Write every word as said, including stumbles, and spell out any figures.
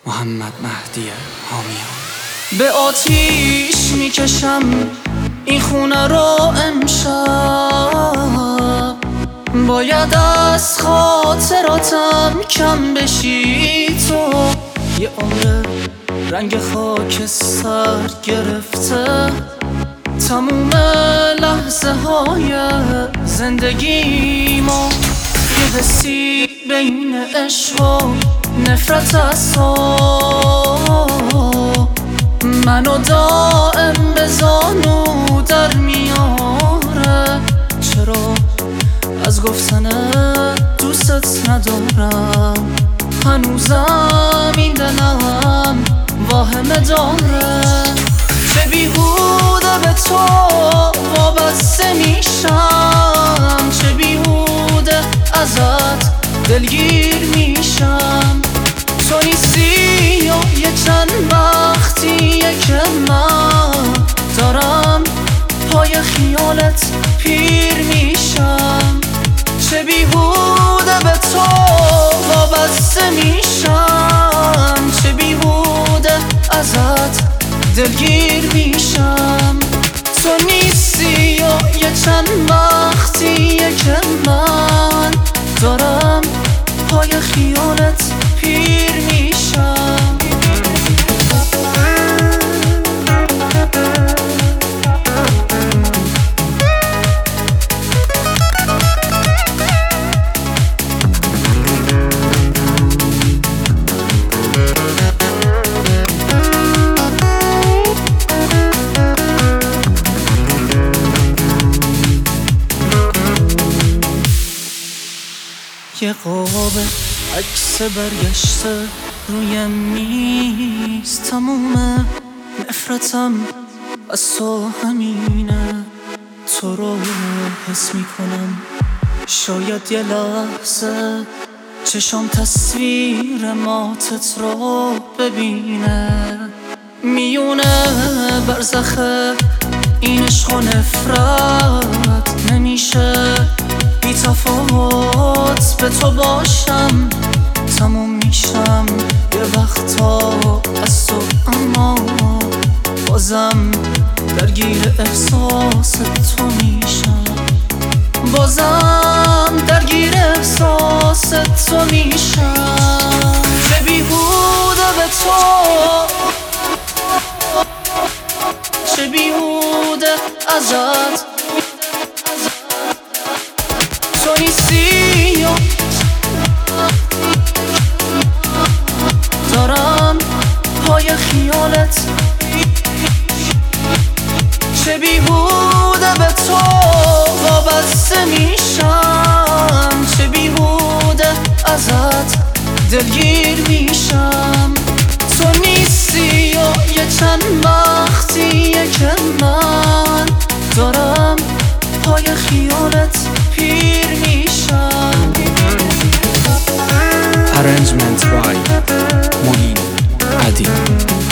محمد مهدی حامیان. به آتیش میکشم این خونه رو امشب، باید از خاطراتم کم بشی تو. یه عمر رنگ خاکستر گرفته تموم لحظه های زندگیمو، یه حسی بین عشق و نفرت از تو منو دائم به زانو در میاره. چرا از گفتن دوستت ندارم، هنوزم این دلم واهمه داره. چه بیهوده به تو وابسته میشم، چه بیهوده ازت دلگیر میشم. تو نیستی و یه چند وقتیه که من دارم پای خیالت پیر میشم. چه بیهوده به تو وابسته میشم، چه بیهوده ازت دلگیر میشم. تو نیستی و یه چند وقتیه که من دارم پای خیالت پیر میشم. یه قاب عکس برگشته روی میز، تموم نفرتم از تو همینه. تو رو حس میکنم شاید یه لحظه چشم تصویر ماتت رو ببینه. میونه برزخ این عشق و نفرت نمیشه بی تفاوت به تو باشم. تموم میشم یه وقتا از تو، اما بازم درگیر احساس تو میشم. بازم درگیر احساس تو میشم. چه بیهوده به تو، چه بیهوده ازت. تو نیستی و دارم پای خیالت. چه بیهوده به تو وابسته میشم، چه بیهوده ازت دلگیر میشم. تو نیستی و یه چند وقتیه که من دارم پای خیالت پیر میشم. Arrangement by معین عدی.